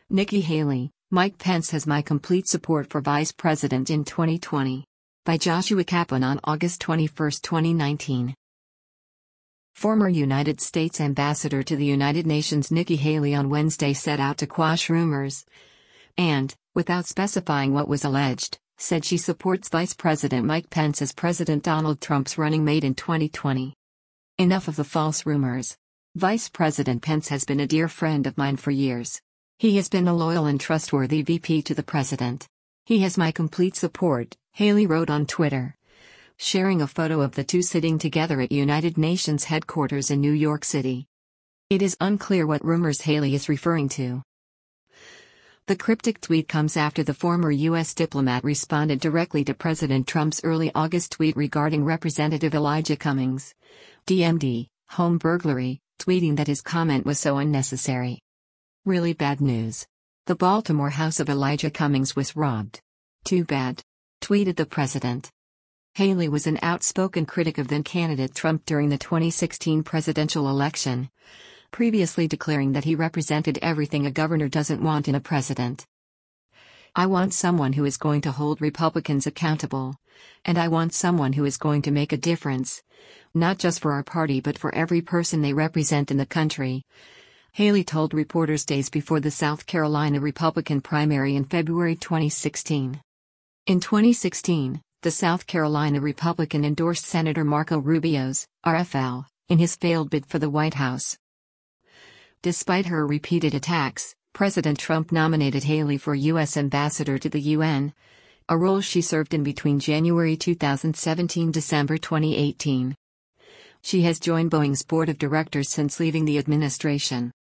Nikki Haley, Mike Pence has my complete support for Vice President in 2020. By Joshua Kaplan on August 21, 2019. Former United States Ambassador to the United Nations Nikki Haley on Wednesday set out to quash rumors and, without specifying what was alleged, said she supports Vice President Mike Pence as President Donald Trump's running mate in 2020. Enough of the false rumors. Vice President Pence has been a dear friend of mine for years. He has been a loyal and trustworthy VP to the president. He has my complete support, Haley wrote on Twitter, sharing a photo of the two sitting together at United Nations headquarters in New York City. It is unclear what rumors Haley is referring to. The cryptic tweet comes after the former U.S. diplomat responded directly to President Trump's early August tweet regarding Representative Elijah Cummings, DMD, home burglary, tweeting that his comment was so unnecessary. Really bad news. The Baltimore house of Elijah Cummings was robbed. Too bad, tweeted the president. Haley was an outspoken critic of then-candidate Trump during the 2016 presidential election, previously declaring that he represented everything a governor doesn't want in a president. I want someone who is going to hold Republicans accountable, and I want someone who is going to make a difference, not just for our party but for every person they represent in the country, Haley told reporters days before the South Carolina Republican primary in February 2016. In 2016, the South Carolina Republican endorsed Senator Marco Rubio's RFL in his failed bid for the White House. Despite her repeated attacks, President Trump nominated Haley for U.S. Ambassador to the UN, a role she served in between January 2017 and December 2018. She has joined Boeing's board of directors since leaving the administration.